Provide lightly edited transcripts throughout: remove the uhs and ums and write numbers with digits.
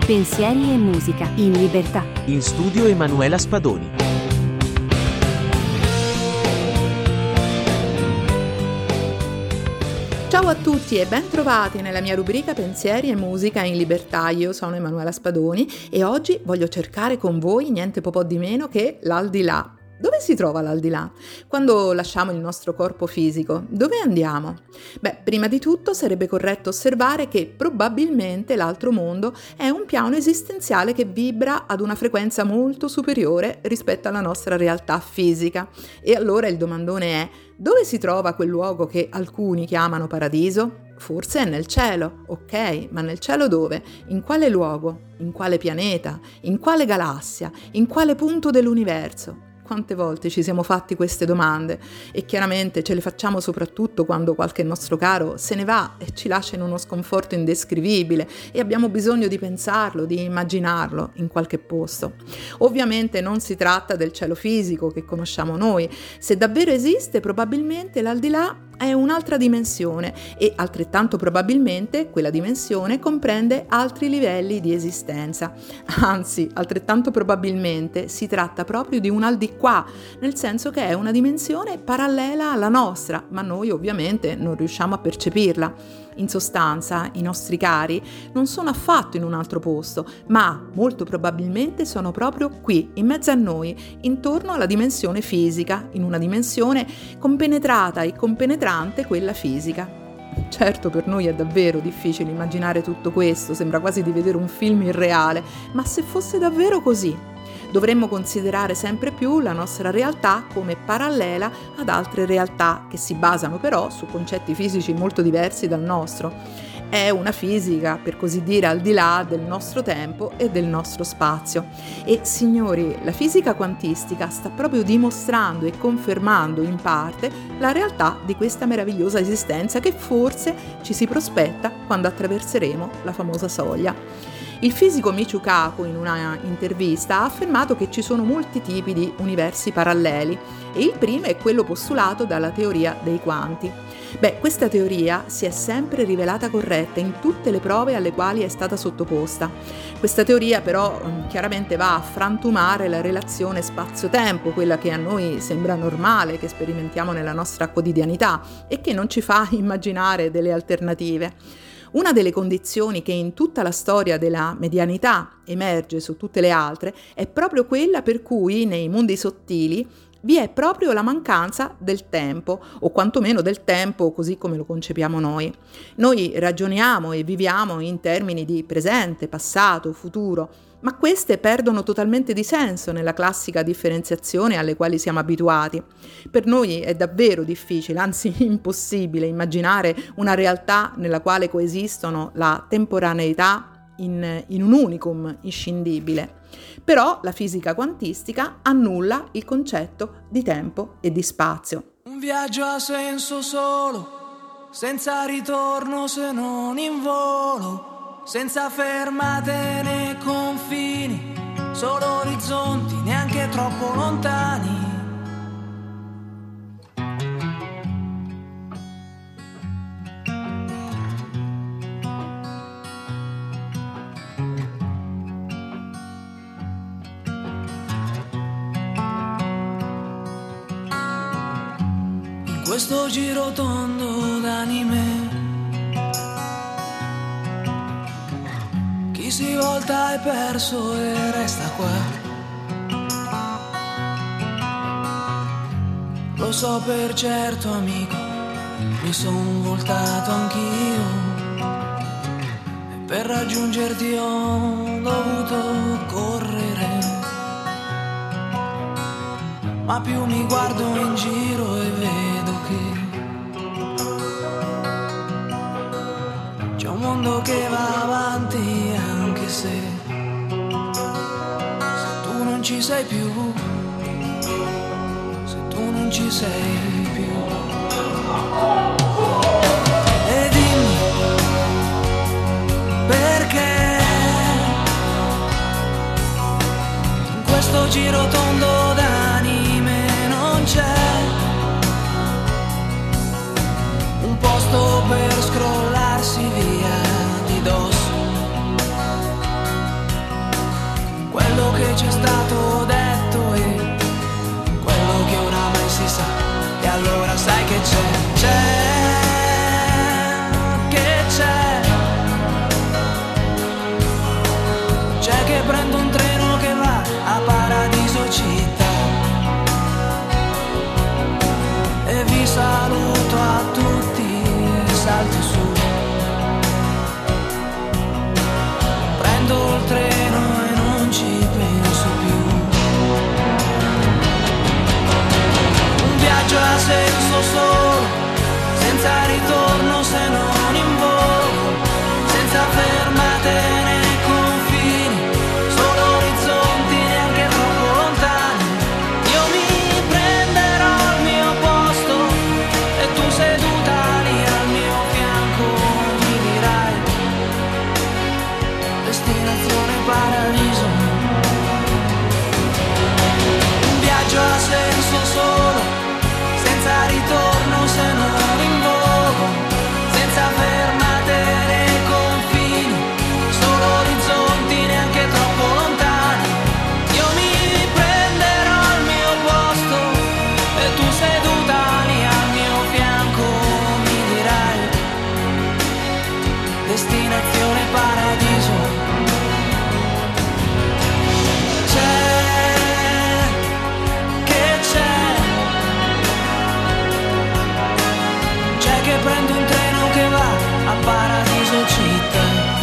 Pensieri e musica in libertà. In studio Emanuela Spadoni. Ciao a tutti e ben trovati nella mia rubrica Pensieri e musica in libertà. Io sono Emanuela Spadoni e oggi voglio cercare con voi niente po' di meno che l'aldilà. Dove si trova l'aldilà? Quando lasciamo il nostro corpo fisico, dove andiamo? Prima di tutto sarebbe corretto osservare che probabilmente l'altro mondo è un piano esistenziale che vibra ad una frequenza molto superiore rispetto alla nostra realtà fisica. E allora il domandone è: dove si trova quel luogo che alcuni chiamano paradiso? Forse è nel cielo, ok, ma nel cielo dove? In quale luogo? In quale pianeta? In quale galassia? In quale punto dell'universo? Quante volte ci siamo fatti queste domande e chiaramente ce le facciamo soprattutto quando qualche nostro caro se ne va e ci lascia in uno sconforto indescrivibile e abbiamo bisogno di pensarlo, di immaginarlo in qualche posto. Ovviamente non si tratta del cielo fisico che conosciamo noi. Se davvero esiste, probabilmente l'aldilà è un'altra dimensione e altrettanto probabilmente quella dimensione comprende altri livelli di esistenza. Anzi, altrettanto probabilmente si tratta proprio di un al di qua, nel senso che è una dimensione parallela alla nostra, ma noi ovviamente non riusciamo a percepirla. In sostanza, i nostri cari non sono affatto in un altro posto, ma molto probabilmente sono proprio qui, in mezzo a noi, intorno alla dimensione fisica, in una dimensione compenetrata e compenetrante quella fisica. Certo, per noi è davvero difficile immaginare tutto questo, sembra quasi di vedere un film irreale, ma se fosse davvero così, dovremmo considerare sempre più la nostra realtà come parallela ad altre realtà che si basano però su concetti fisici molto diversi dal nostro. È una fisica, per così dire, al di là del nostro tempo e del nostro spazio. E signori, la fisica quantistica sta proprio dimostrando e confermando in parte la realtà di questa meravigliosa esistenza che forse ci si prospetta quando attraverseremo la famosa soglia. Il fisico Michio Kaku in una intervista ha affermato che ci sono molti tipi di universi paralleli e il primo è quello postulato dalla teoria dei quanti. Questa teoria si è sempre rivelata corretta in tutte le prove alle quali è stata sottoposta. Questa teoria però chiaramente va a frantumare la relazione spazio-tempo, quella che a noi sembra normale, che sperimentiamo nella nostra quotidianità e che non ci fa immaginare delle alternative. Una delle condizioni che in tutta la storia della medianità emerge su tutte le altre è proprio quella per cui nei mondi sottili vi è proprio la mancanza del tempo, o quantomeno del tempo così come lo concepiamo noi. Noi ragioniamo e viviamo in termini di presente, passato, futuro, ma queste perdono totalmente di senso nella classica differenziazione alle quali siamo abituati. Per noi è davvero difficile, anzi impossibile, immaginare una realtà nella quale coesistono la temporaneità in un unicum inscindibile. Però la fisica quantistica annulla il concetto di tempo e di spazio. Un viaggio ha senso solo, senza ritorno se non in volo, senza fermate né confini, solo orizzonti neanche troppo lontani. Questo giro tondo d'anime, chi si volta è perso e resta qua. Lo so per certo amico, mi son voltato anch'io e per raggiungerti ho dovuto correre. Ma più mi guardo in giro e vedo che c'è un mondo che va avanti anche se tu non ci sei più, se tu non ci sei più. E dimmi perché in questo giro tondo d'anime non c'è un posto per scrollarsi via di dosso c'è stato detto e quello che oramai si sa. E allora sai che c'è che prendo un treno che va a Paradiso città. E vi saluto a tutti e salto su. Prendo il treno e non ci penso più. Un viaggio ha senso solo, senza ritorno se non in volo, senza fermate né confini, solo orizzonti neanche troppo lontani. Io mi prenderò il mio posto e tu seduta lì al mio fianco mi dirai destinazione paradiso. Un viaggio ha senso solo, senza ritorno se non in volo, senza fermate né confini, solo orizzonti neanche troppo lontani. Io mi prenderò il mio posto e tu seduta lì al mio fianco mi dirai destinazione paradiso. C'è che prendo un treno che va a Paradiso città.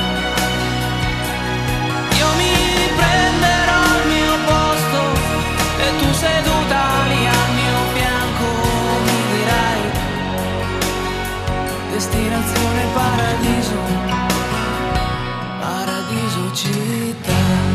Io mi prenderò il mio posto e tu seduta lì al mio fianco mi dirai destinazione paradiso, Paradiso città.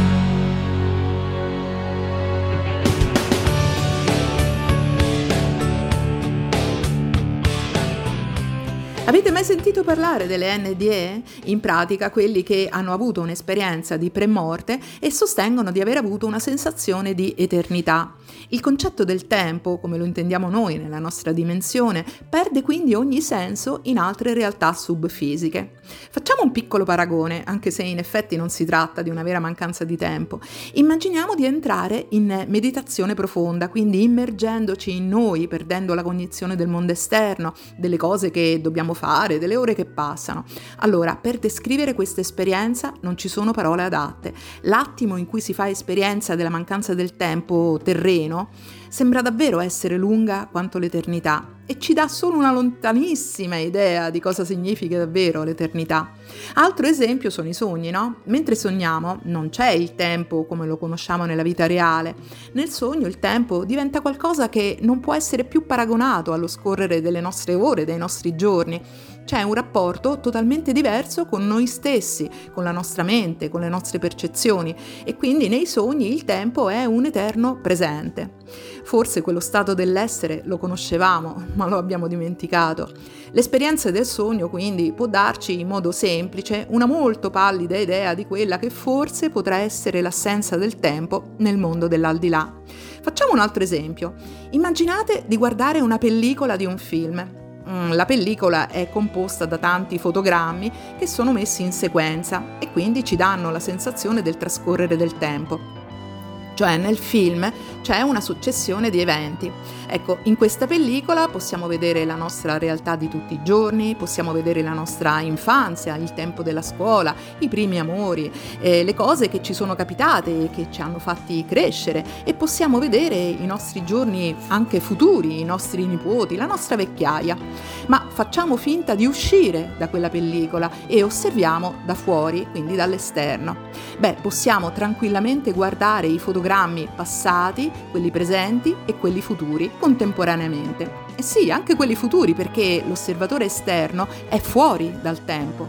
Avete mai sentito parlare delle NDE? In pratica quelli che hanno avuto un'esperienza di premorte e sostengono di aver avuto una sensazione di eternità. Il concetto del tempo, come lo intendiamo noi nella nostra dimensione, perde quindi ogni senso in altre realtà subfisiche. Facciamo un piccolo paragone, anche se in effetti non si tratta di una vera mancanza di tempo. Immaginiamo di entrare in meditazione profonda, quindi immergendoci in noi, perdendo la cognizione del mondo esterno, delle cose che dobbiamo fare, delle ore che passano. Allora, per descrivere questa esperienza non ci sono parole adatte. L'attimo in cui si fa esperienza della mancanza del tempo terreno sembra davvero essere lunga quanto l'eternità e ci dà solo una lontanissima idea di cosa significa davvero l'eternità. Altro esempio sono i sogni, no? Mentre sogniamo non c'è il tempo come lo conosciamo nella vita reale. Nel sogno il tempo diventa qualcosa che non può essere più paragonato allo scorrere delle nostre ore, dei nostri giorni. C'è un rapporto totalmente diverso con noi stessi, con la nostra mente, con le nostre percezioni e quindi nei sogni il tempo è un eterno presente. Forse quello stato dell'essere lo conoscevamo, ma lo abbiamo dimenticato. L'esperienza del sogno quindi può darci in modo semplice una molto pallida idea di quella che forse potrà essere l'assenza del tempo nel mondo dell'aldilà. Facciamo un altro esempio. Immaginate di guardare una pellicola di un film. La pellicola è composta da tanti fotogrammi che sono messi in sequenza e quindi ci danno la sensazione del trascorrere del tempo. Cioè nel film c'è una successione di eventi. Ecco, in questa pellicola possiamo vedere la nostra realtà di tutti i giorni, possiamo vedere la nostra infanzia, il tempo della scuola, i primi amori, le cose che ci sono capitate e che ci hanno fatti crescere e possiamo vedere i nostri giorni anche futuri, i nostri nipoti, la nostra vecchiaia. Ma facciamo finta di uscire da quella pellicola e osserviamo da fuori, quindi dall'esterno. Possiamo tranquillamente guardare i fotogrammi passati, quelli presenti e quelli futuri contemporaneamente. E sì, anche quelli futuri, perché l'osservatore esterno è fuori dal tempo.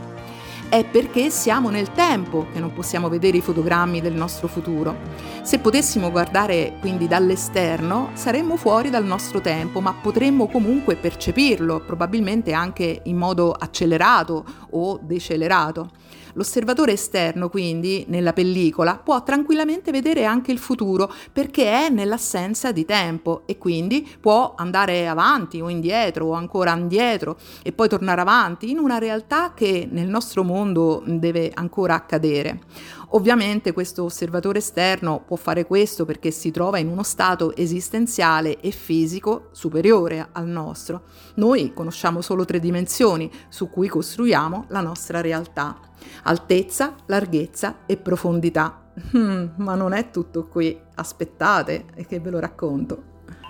È perché siamo nel tempo che non possiamo vedere i fotogrammi del nostro futuro. Se potessimo guardare quindi dall'esterno, saremmo fuori dal nostro tempo, ma potremmo comunque percepirlo, probabilmente anche in modo accelerato o decelerato. L'osservatore esterno, quindi, nella pellicola, può tranquillamente vedere anche il futuro perché è nell'assenza di tempo e quindi può andare avanti o indietro o ancora indietro e poi tornare avanti in una realtà che nel nostro mondo deve ancora accadere. Ovviamente questo osservatore esterno può fare questo perché si trova in uno stato esistenziale e fisico superiore al nostro. Noi conosciamo solo 3 dimensioni su cui costruiamo la nostra realtà: altezza, larghezza e profondità. Ma non è tutto qui, aspettate che ve lo racconto.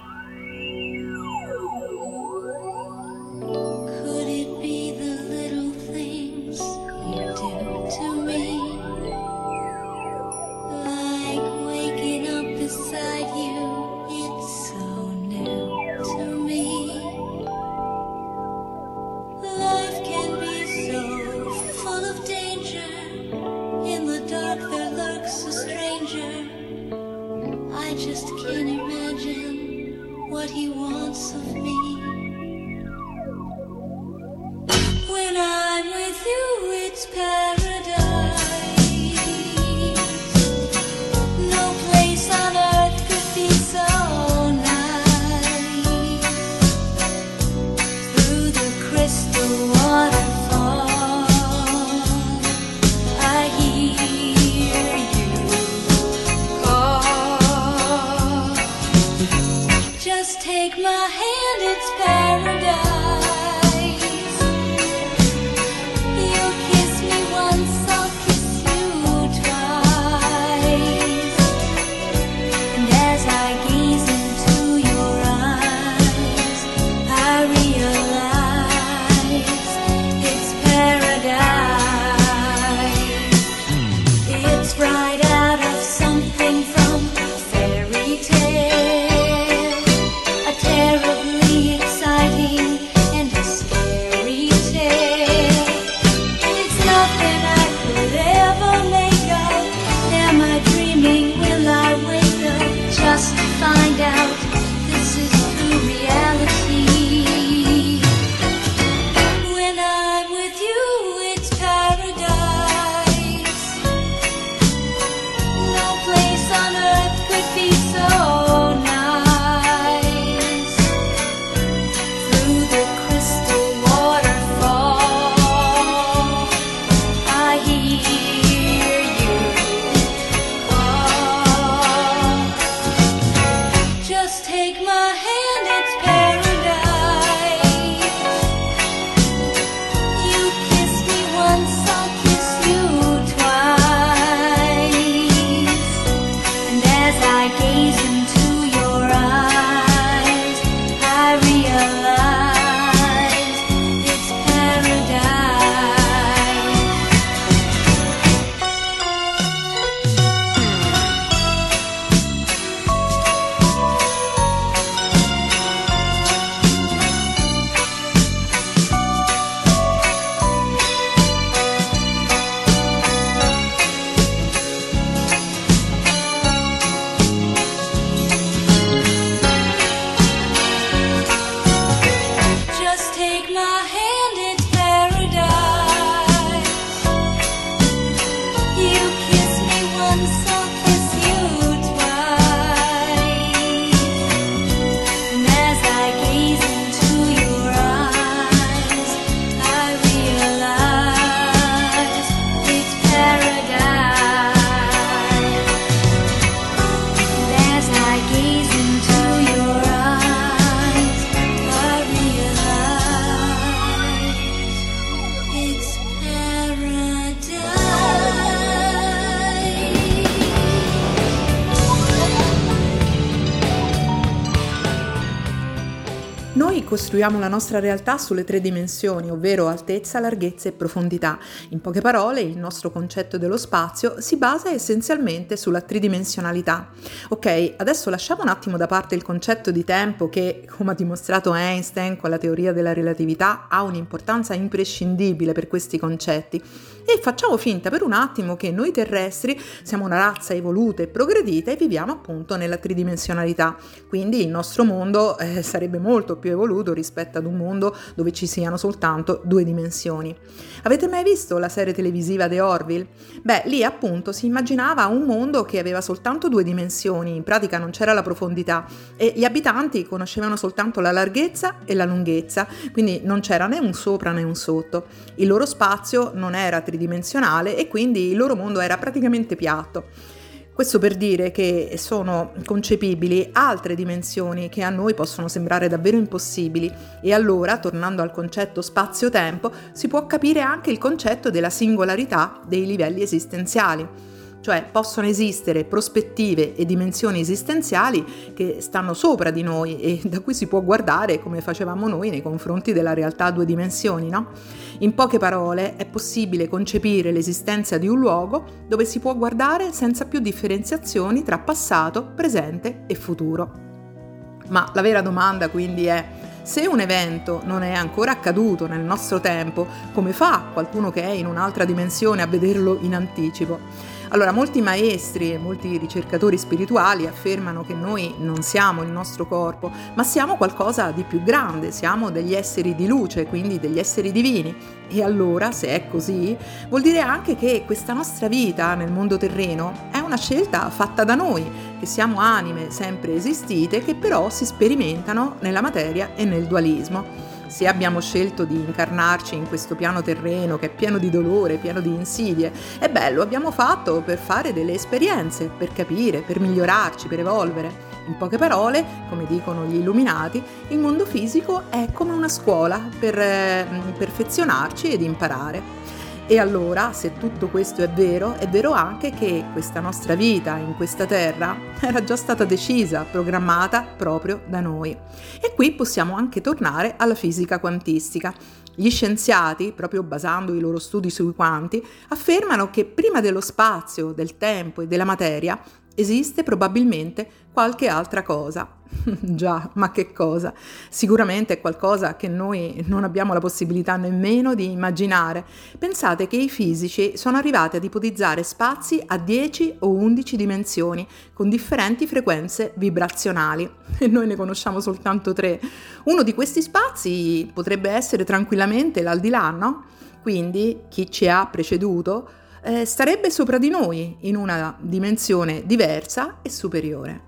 I just can't imagine what he wants of me. When I'm with you, it's paradise. No place on earth could be so nice. Through the crystal waterfall, I hear you call. Just take my hand, it's paradise. You kiss me once, I'll kiss you twice. And as I gaze into your eyes, I realize it's paradise. It's right out of something from a fairy tale, a terribly exciting and a scary tale. It's nothing I could ever make of. Am I dreaming? Will I wake up just to find out this is true reality? When I'm with you, it's paradise. No place on earth could be so nice. Through the crystal waterfall, I hear you call. Just take my hand, it's paradise. You kiss me once, I'll kiss you twice. And as I gaze into your eyes, I realize it's paradise. Just take my hand, it's paradise. You kiss me once, I'll kiss you twice. And as I gaze into your eyes, I realize it's paradise. And as I gaze into your eyes, I realize it's paradise. Noi costruiamo la nostra realtà sulle 3 dimensioni, ovvero altezza, larghezza e profondità. In poche parole, il nostro concetto dello spazio si basa essenzialmente sulla tridimensionalità. Ok, adesso lasciamo un attimo da parte il concetto di tempo che, come ha dimostrato Einstein con la teoria della relatività, ha un'importanza imprescindibile per questi concetti, e facciamo finta per un attimo che noi terrestri siamo una razza evoluta e progredita e viviamo appunto nella tridimensionalità. Quindi il nostro mondo sarebbe molto più evoluto assoluto rispetto ad un mondo dove ci siano soltanto 2 dimensioni. Avete mai visto la serie televisiva The Orville? Beh, lì appunto si immaginava un mondo che aveva soltanto 2 dimensioni, in pratica non c'era la profondità e gli abitanti conoscevano soltanto la larghezza e la lunghezza, quindi non c'era né un sopra né un sotto. Il loro spazio non era tridimensionale e quindi il loro mondo era praticamente piatto. Questo per dire che sono concepibili altre dimensioni che a noi possono sembrare davvero impossibili e allora, tornando al concetto spazio-tempo, si può capire anche il concetto della singolarità dei livelli esistenziali. Cioè possono esistere prospettive e dimensioni esistenziali che stanno sopra di noi e da cui si può guardare come facevamo noi nei confronti della realtà a 2 dimensioni, no? In poche parole, è possibile concepire l'esistenza di un luogo dove si può guardare senza più differenziazioni tra passato, presente e futuro. Ma la vera domanda quindi è: se un evento non è ancora accaduto nel nostro tempo, come fa qualcuno che è in un'altra dimensione a vederlo in anticipo? Allora, molti maestri e molti ricercatori spirituali affermano che noi non siamo il nostro corpo, ma siamo qualcosa di più grande, siamo degli esseri di luce, quindi degli esseri divini. E allora, se è così, vuol dire anche che questa nostra vita nel mondo terreno è una scelta fatta da noi, che siamo anime sempre esistite che però si sperimentano nella materia e nel dualismo. Se abbiamo scelto di incarnarci in questo piano terreno che è pieno di dolore, pieno di insidie, lo abbiamo fatto per fare delle esperienze, per capire, per migliorarci, per evolvere. In poche parole, come dicono gli illuminati, il mondo fisico è come una scuola per perfezionarci ed imparare. E allora, se tutto questo è vero anche che questa nostra vita in questa terra era già stata decisa, programmata proprio da noi. E qui possiamo anche tornare alla fisica quantistica. Gli scienziati, proprio basando i loro studi sui quanti, affermano che prima dello spazio, del tempo e della materia esiste probabilmente qualche altra cosa. Già, ma che cosa? Sicuramente è qualcosa che noi non abbiamo la possibilità nemmeno di immaginare. Pensate che i fisici sono arrivati ad ipotizzare spazi a 10 o 11 dimensioni con differenti frequenze vibrazionali e noi ne conosciamo soltanto 3. Uno di questi spazi potrebbe essere tranquillamente l'aldilà, no? Quindi chi ci ha preceduto starebbe sopra di noi in una dimensione diversa e superiore.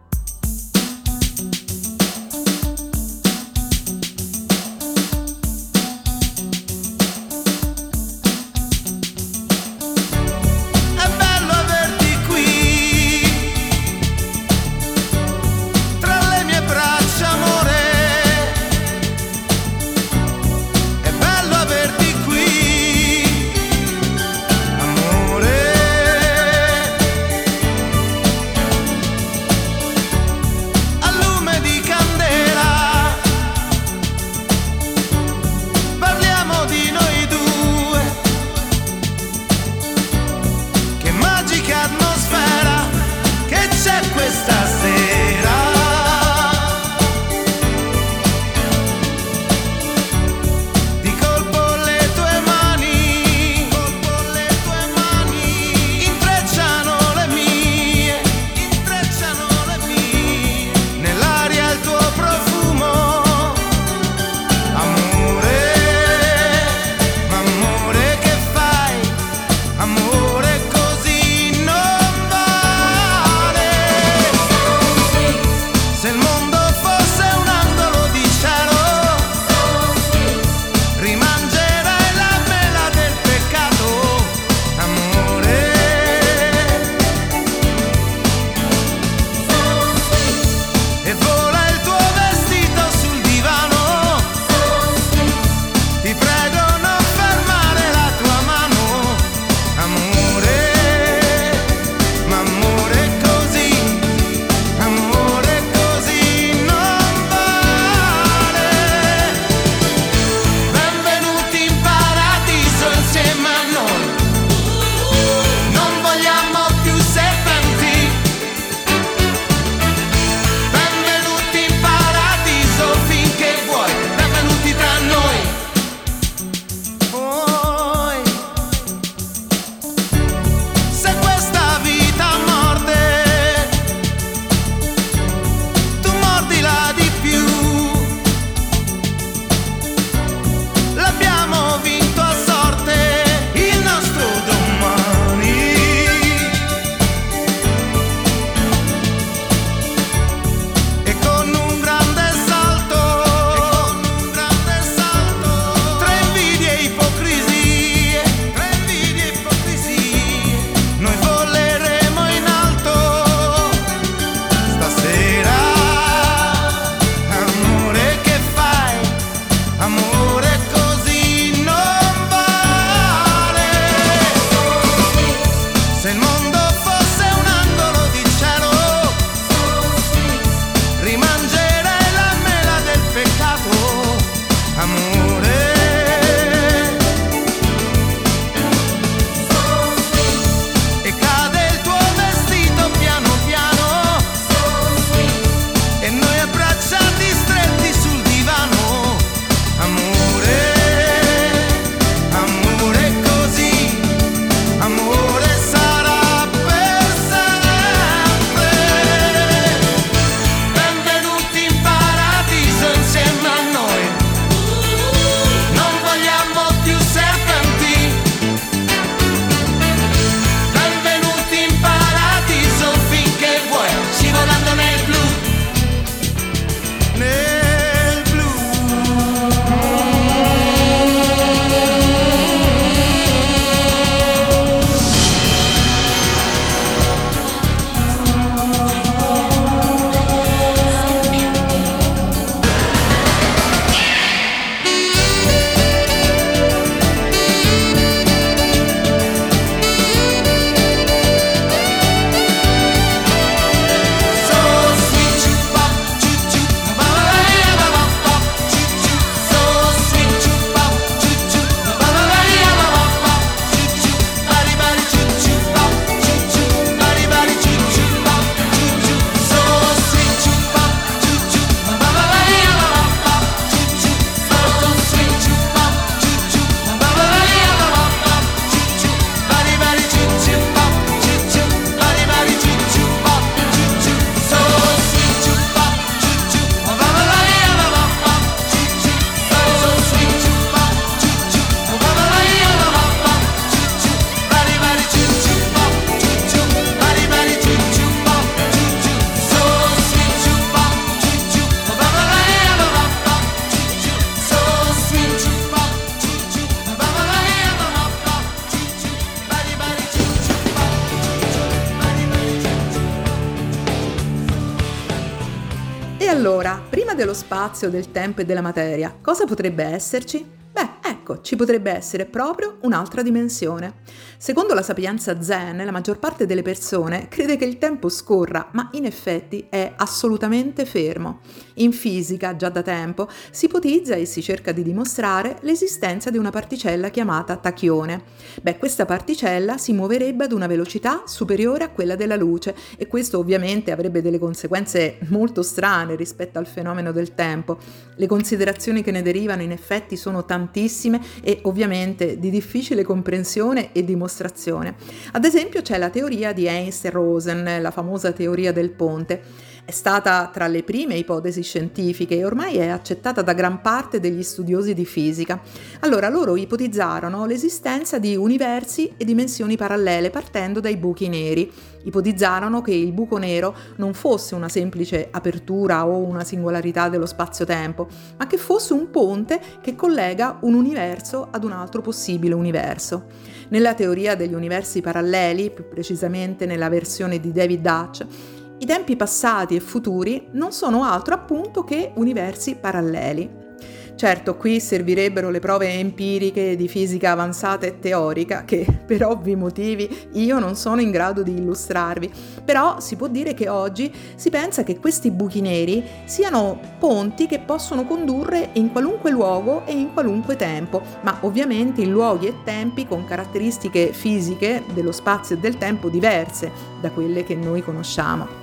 Allora, prima dello spazio, del tempo e della materia, cosa potrebbe esserci? Beh, ecco, ci potrebbe essere proprio un'altra dimensione. Secondo la sapienza Zen, la maggior parte delle persone crede che il tempo scorra, ma in effetti è assolutamente fermo. In fisica, già da tempo, si ipotizza e si cerca di dimostrare l'esistenza di una particella chiamata tachione. Beh, questa particella si muoverebbe ad una velocità superiore a quella della luce e questo ovviamente avrebbe delle conseguenze molto strane rispetto al fenomeno del tempo. Le considerazioni che ne derivano in effetti sono tantissime e ovviamente di difficile comprensione e dimostrazione. Ad esempio c'è la teoria di Einstein-Rosen, la famosa teoria del ponte. È stata tra le prime ipotesi scientifiche e ormai è accettata da gran parte degli studiosi di fisica. Allora, loro ipotizzarono l'esistenza di universi e dimensioni parallele partendo dai buchi neri. Ipotizzarono che il buco nero non fosse una semplice apertura o una singolarità dello spazio-tempo, ma che fosse un ponte che collega un universo ad un altro possibile universo. Nella teoria degli universi paralleli, più precisamente nella versione di David Dutch, i tempi passati e futuri non sono altro appunto che universi paralleli. Certo, qui servirebbero le prove empiriche di fisica avanzata e teorica che, per ovvi motivi, io non sono in grado di illustrarvi, però si può dire che oggi si pensa che questi buchi neri siano ponti che possono condurre in qualunque luogo e in qualunque tempo, ma ovviamente in luoghi e tempi con caratteristiche fisiche dello spazio e del tempo diverse da quelle che noi conosciamo.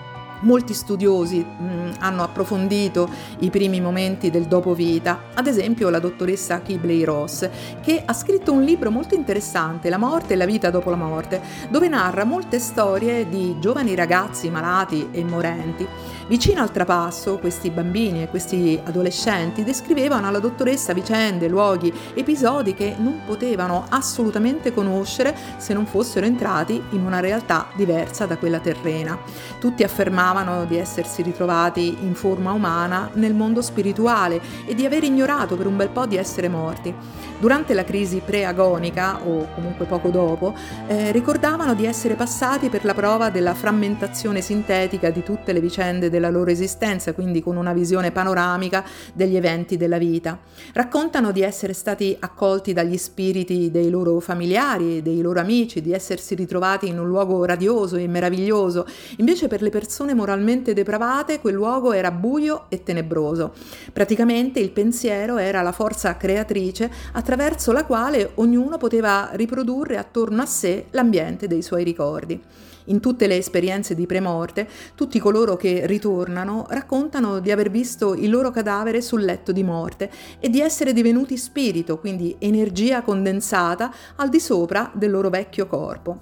Molti studiosi hanno approfondito i primi momenti del dopovita, ad esempio la dottoressa Kibley-Ross, che ha scritto un libro molto interessante, La morte e la vita dopo la morte, dove narra molte storie di giovani ragazzi malati e morenti. Vicino al trapasso, questi bambini e questi adolescenti descrivevano alla dottoressa vicende, luoghi, episodi che non potevano assolutamente conoscere se non fossero entrati in una realtà diversa da quella terrena. Tutti affermavano di essersi ritrovati in forma umana nel mondo spirituale e di aver ignorato per un bel po' di essere morti. Durante la crisi pre-agonica, o comunque poco dopo, ricordavano di essere passati per la prova della frammentazione sintetica di tutte le vicende della loro esistenza, quindi con una visione panoramica degli eventi della vita. Raccontano di essere stati accolti dagli spiriti dei loro familiari, dei loro amici, di essersi ritrovati in un luogo radioso e meraviglioso. Invece per le persone moralmente depravate quel luogo era buio e tenebroso. Praticamente il pensiero era la forza creatrice attraverso la quale ognuno poteva riprodurre attorno a sé l'ambiente dei suoi ricordi. In tutte le esperienze di premorte, tutti coloro che ritornano raccontano di aver visto il loro cadavere sul letto di morte e di essere divenuti spirito, quindi energia condensata al di sopra del loro vecchio corpo.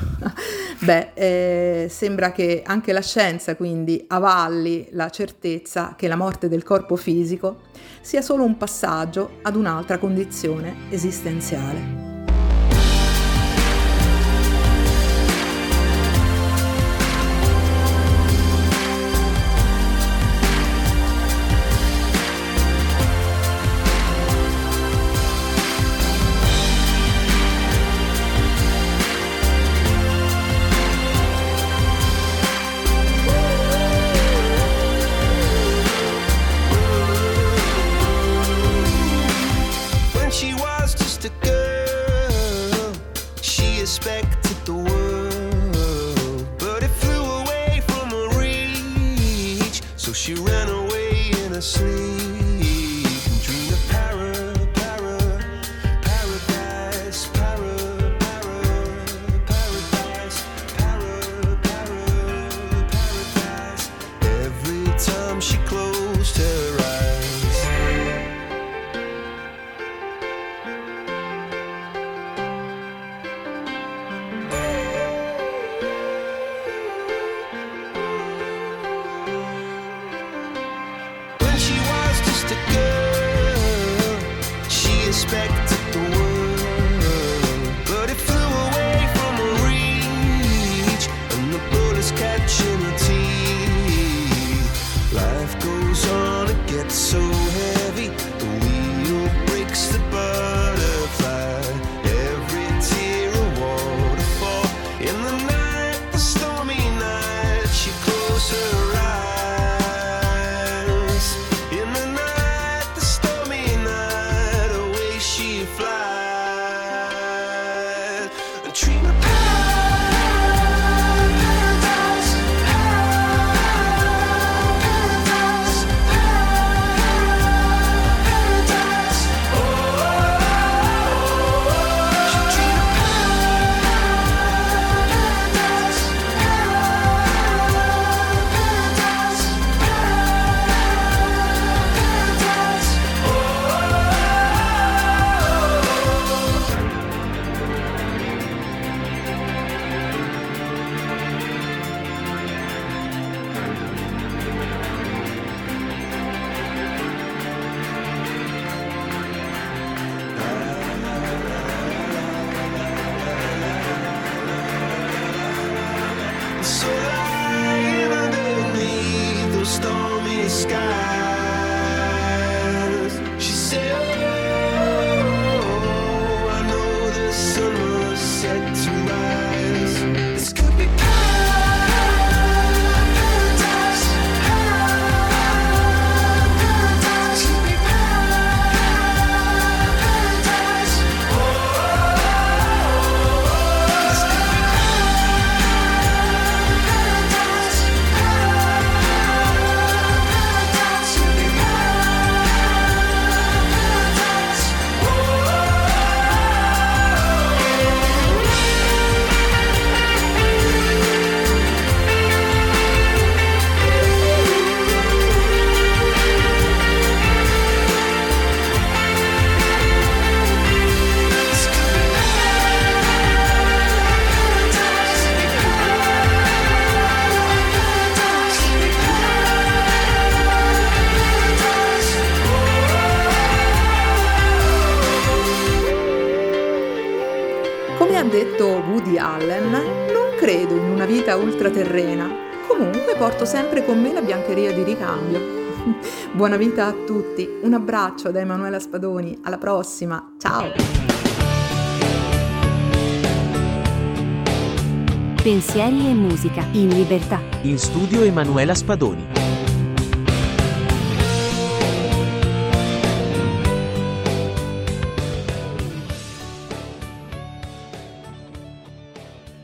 Sembra che anche la scienza quindi avalli la certezza che la morte del corpo fisico sia solo un passaggio ad un'altra condizione esistenziale. She ran away in her sleep and dreamed of paradise, paradise. Every time she closed her eyes. When she was just a girl, she expected the world, but it flew away from her reach, and the bullets catching her teeth. Life goes on, it gets so heavy, the wheel breaks the butterfly. Every tear a waterfall. In the night, the stormy night, she closed her eyes. dream of paradise, paradise, paradise. Oh, should dream of paradise, paradise, paradise. So lying underneath those stormy skies, she said, oh, I know the sun was set to rise. This could be paradise, paradise, could be paradise. Oh, this could be Come ha detto Woody Allen, non credo in una vita ultraterrena. Comunque porto sempre con me la biancheria di ricambio. Buona vita a tutti. Un abbraccio da Emanuela Spadoni. Alla prossima. Ciao. Pensieri e musica in libertà. In studio Emanuela Spadoni.